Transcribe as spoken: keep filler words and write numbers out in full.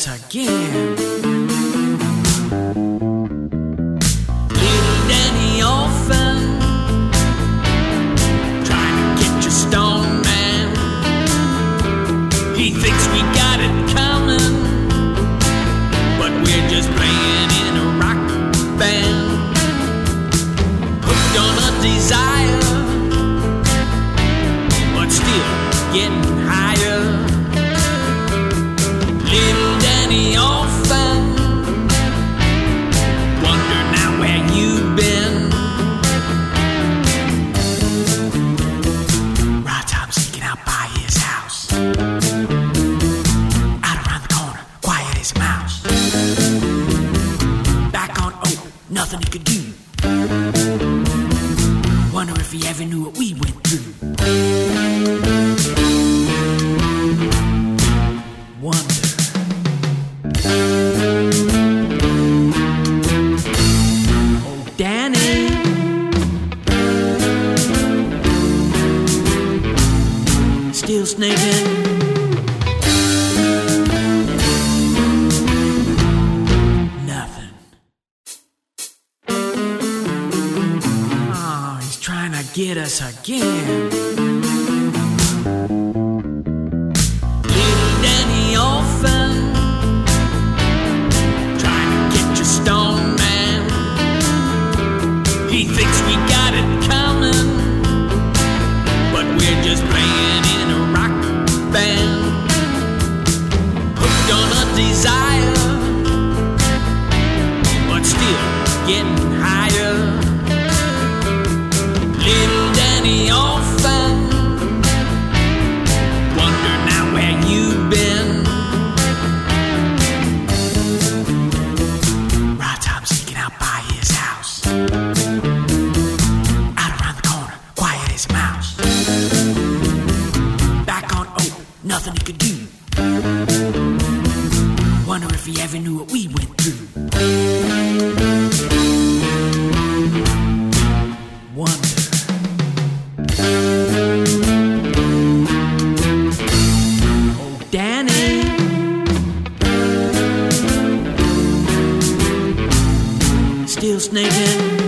us again. Little Danny Orphan, trying to get your stone man. He thinks we got it coming, but we're just playing in a rock band. Hooked on a desire, but still getting higher. Little Danny Orphan, wonder now where you've been. Right time sneaking out by his house, out around the corner, quiet as a mouse. Back on Oak, nothing he could do. Wonder if he ever knew what we went through. Wonder. Oh, Danny, still snaking. Nothing. Oh, he's trying to get us again. Little Danny Orphan, trying to get your stone man. He thinks we got it coming, but we're just playing in a rock band. Hooked on a desire, but still getting higher. Little Danny Orphan, wonder now where you've been. Right time sneaking out by his house, out around the corner, quiet as a mouse. Back on Oak, nothing he could do. Wonder if he ever knew what we went through. Wonder. Oh, Danny, still snaking.